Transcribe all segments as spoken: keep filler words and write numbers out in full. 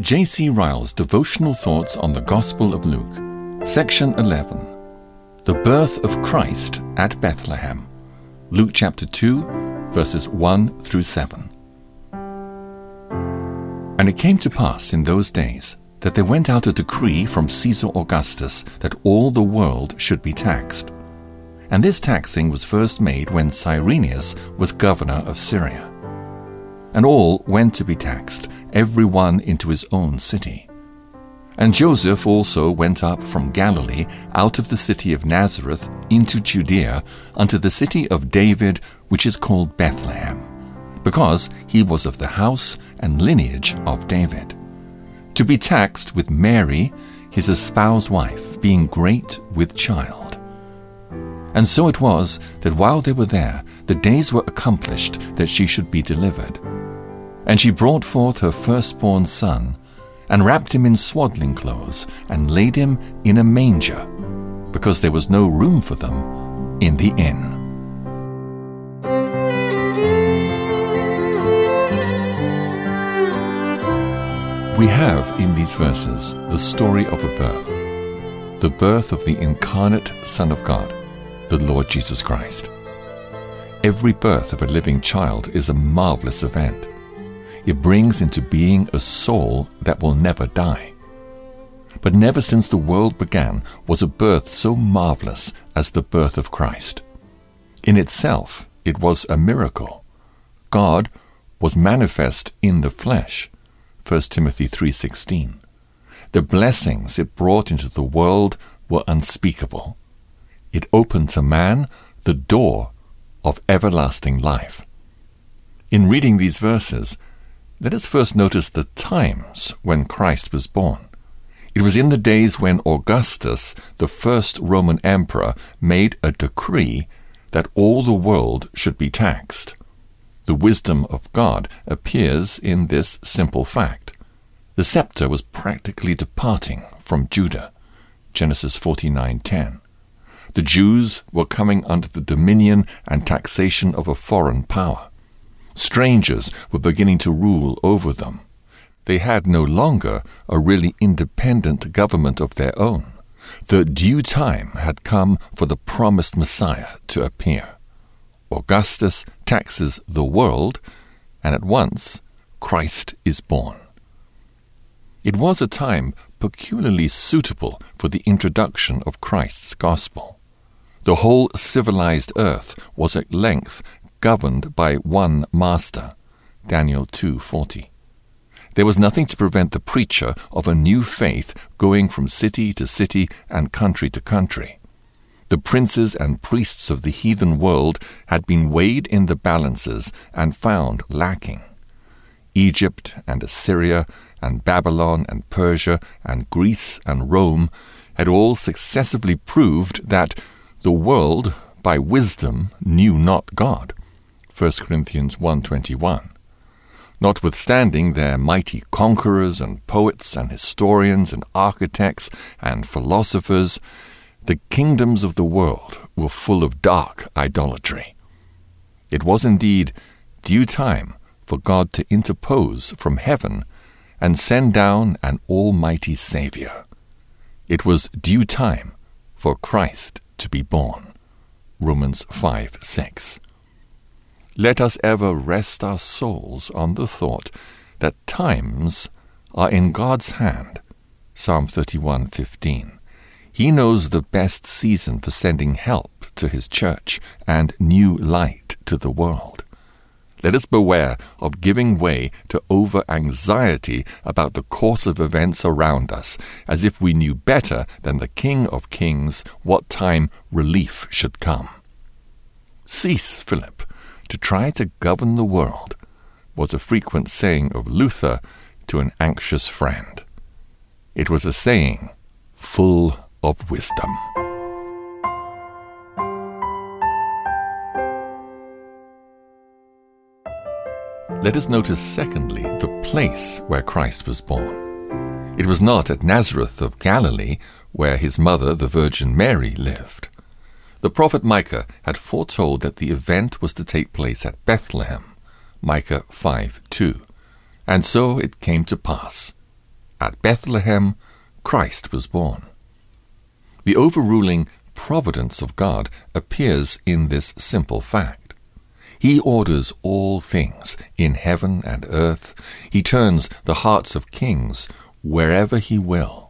J C Ryle's Devotional Thoughts on the Gospel of Luke, Section eleven, The Birth of Christ at Bethlehem, Luke chapter two, verses one through seven. And it came to pass in those days that there went out a decree from Caesar Augustus that all the world should be taxed. And this taxing was first made when Cyrenius was governor of Syria. And all went to be taxed, every one into his own city. And Joseph also went up from Galilee out of the city of Nazareth into Judea unto the city of David, which is called Bethlehem, because he was of the house and lineage of David, to be taxed with Mary, his espoused wife, being great with child. And so it was that while they were there, the days were accomplished that she should be delivered. And she brought forth her firstborn son, and wrapped him in swaddling clothes, and laid him in a manger, because there was no room for them in the inn. We have in these verses the story of a birth, the birth of the incarnate Son of God, the Lord Jesus Christ. Every birth of a living child is a marvelous event. It brings into being a soul that will never die. But never since the world began was a birth so marvelous as the birth of Christ. In itself, it was a miracle. God was manifest in the flesh, First Timothy three sixteen. The blessings it brought into the world were unspeakable. It opened to man the door of everlasting life. In reading these verses, let us first notice the times when Christ was born. It was in the days when Augustus, the first Roman emperor, made a decree that all the world should be taxed. The wisdom of God appears in this simple fact. The scepter was practically departing from Judah, Genesis forty-nine ten. The Jews were coming under the dominion and taxation of a foreign power. Strangers were beginning to rule over them. They had no longer a really independent government of their own. The due time had come for the promised Messiah to appear. Augustus taxes the world, and at once Christ is born. It was a time peculiarly suitable for the introduction of Christ's gospel. The whole civilized earth was at length governed by one master, Daniel two forty. There was nothing to prevent the preacher of a new faith going from city to city and country to country. The princes and priests of the heathen world had been weighed in the balances and found lacking. Egypt and Assyria and Babylon and Persia and Greece and Rome had all successively proved that the world, by wisdom, knew not God, First Corinthians one twenty-one. Notwithstanding their mighty conquerors and poets and historians and architects and philosophers, the kingdoms of the world were full of dark idolatry. It was indeed due time for God to interpose from heaven and send down an almighty Savior. It was due time for Christ to be born, Romans five six. Let us ever rest our souls on the thought that times are in God's hand, Psalm thirty-one fifteen. He knows the best season for sending help to His church and new light to the world. Let us beware of giving way to over-anxiety about the course of events around us, as if we knew better than the King of Kings what time relief should come. Cease, Philip, to try to govern the world, was a frequent saying of Luther to an anxious friend. It was a saying full of wisdom. Let us notice, secondly, the place where Christ was born. It was not at Nazareth of Galilee, where his mother, the Virgin Mary, lived. The prophet Micah had foretold that the event was to take place at Bethlehem, Micah five two. And so it came to pass. at Bethlehem, Christ was born. The overruling providence of God appears in this simple fact. He orders all things in heaven and earth. He turns the hearts of kings wherever he will.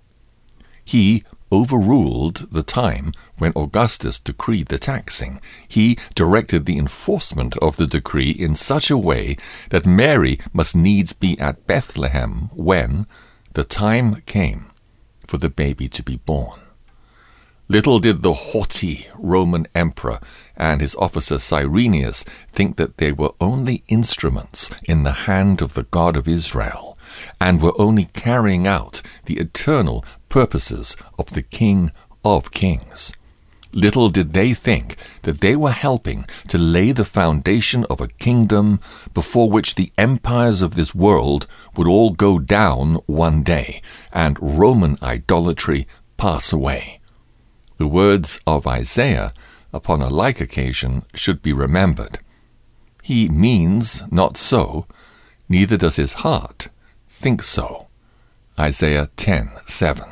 He overruled the time when Augustus decreed the taxing. He directed the enforcement of the decree in such a way that Mary must needs be at Bethlehem when the time came for the baby to be born. Little did the haughty Roman emperor and his officer Cyrenius think that they were only instruments in the hand of the God of Israel, and were only carrying out the eternal purposes of the King of Kings. Little did they think that they were helping to lay the foundation of a kingdom before which the empires of this world would all go down one day, and Roman idolatry pass away. The words of Isaiah upon a like occasion should be remembered. He means not so, neither does his heart think so. Isaiah ten seven.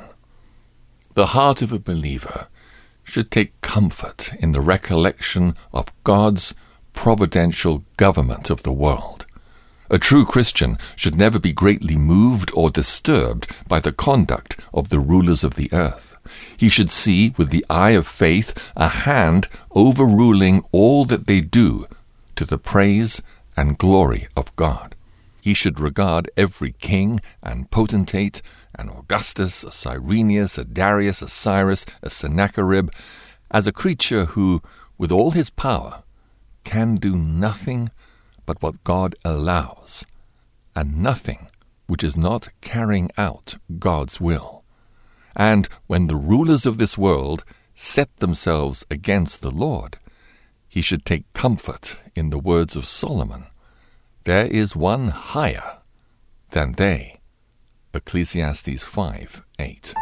The heart of a believer should take comfort in the recollection of God's providential government of the world. A true Christian should never be greatly moved or disturbed by the conduct of the rulers of the earth. He should see with the eye of faith a hand overruling all that they do to the praise and glory of God. He should regard every king and potentate, an Augustus, a Cyrenius, a Darius, a Cyrus, a Sennacherib, as a creature who, with all his power, can do nothing but what God allows, and nothing which is not carrying out God's will. And when the rulers of this world set themselves against the Lord, he should take comfort in the words of Solomon, "There is one higher than they." Ecclesiastes five eight.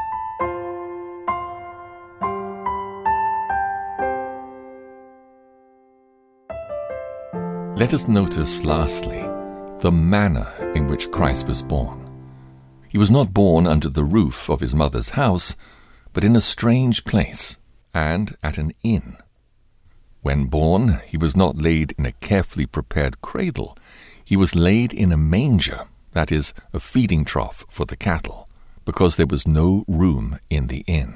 Let us notice, lastly, the manner in which Christ was born. He was not born under the roof of his mother's house, but in a strange place, and at an inn. When born, he was not laid in a carefully prepared cradle. He was laid in a manger, that is, a feeding trough for the cattle, because there was no room in the inn.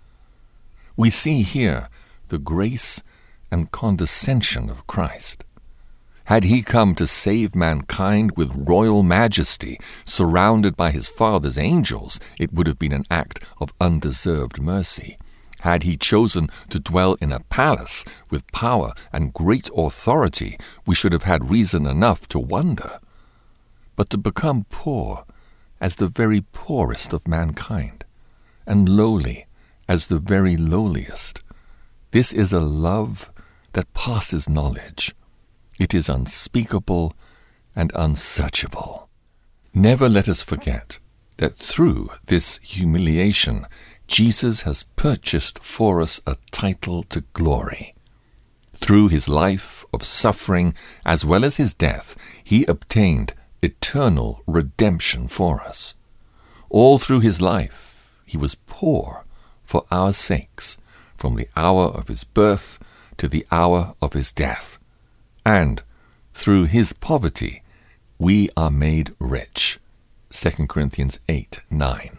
We see here the grace and condescension of Christ. Had he come to save mankind with royal majesty, surrounded by his Father's angels, it would have been an act of undeserved mercy. Had he chosen to dwell in a palace with power and great authority, we should have had reason enough to wonder. But to become poor as the very poorest of mankind, and lowly as the very lowliest, this is a love that passes knowledge. It is unspeakable and unsearchable. Never let us forget that through this humiliation, Jesus has purchased for us a title to glory. Through his life of suffering as well as his death, he obtained eternal redemption for us. All through his life, he was poor for our sakes, from the hour of his birth to the hour of his death. And through his poverty, we are made rich. Second Corinthians eight nine.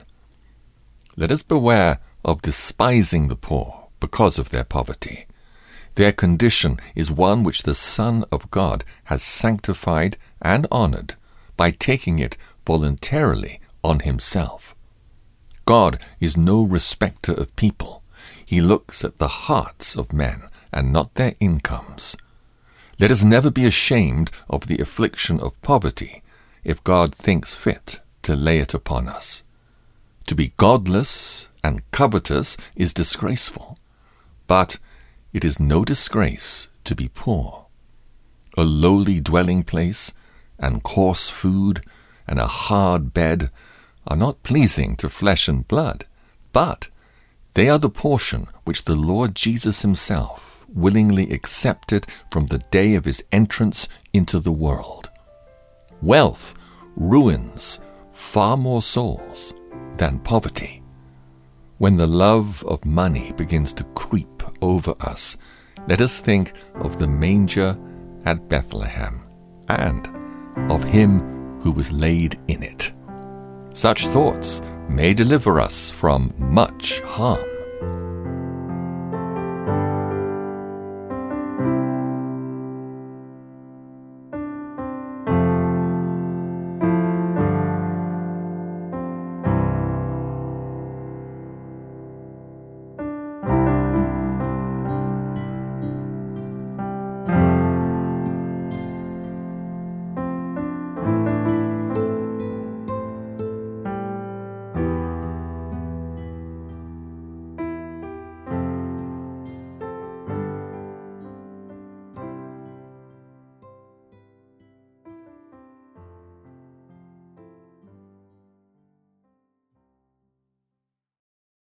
Let us beware of despising the poor because of their poverty. Their condition is one which the Son of God has sanctified and honored by taking it voluntarily on himself. God is no respecter of people. He looks at the hearts of men and not their incomes. Let us never be ashamed of the affliction of poverty, if God thinks fit to lay it upon us. To be godless and covetous is disgraceful, but it is no disgrace to be poor. A lowly dwelling place and coarse food and a hard bed are not pleasing to flesh and blood, but they are the portion which the Lord Jesus himself willingly accepted from the day of his entrance into the world. Wealth ruins far more souls than poverty. When the love of money begins to creep over us, let us think of the manger at Bethlehem and of him who was laid in it. Such thoughts may deliver us from much harm.